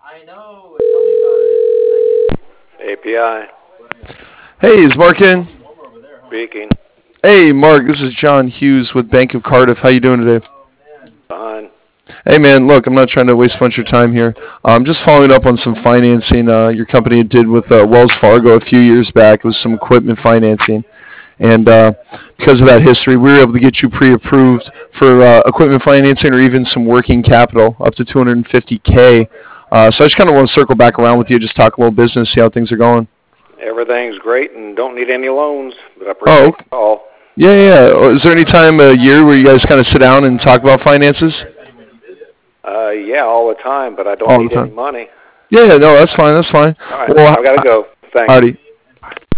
API Hey, is Mark in? speaking. Hey, Mark, this is John Hughes with Bank of Cardiff. How you doing today? Fine. Hey, man, look, I'm not trying to waste a bunch of your time here. I'm just following up on some financing your company did with Wells Fargo a few years back. It was some equipment financing. And because of that history, we were able to get you pre-approved for equipment financing or even some working capital up to 250K. So I just kind of want to circle back around with you, just talk a little business, see how things are going. Everything's great and don't need any loans, but I Oh, appreciate the call. yeah, yeah. Is there any time a year where you guys kind of sit down and talk about finances? Yeah, all the time, but I don't All the need any time. money. Yeah, yeah, no, that's fine, that's fine. All right, Well, I gotta go. Thanks. howdy.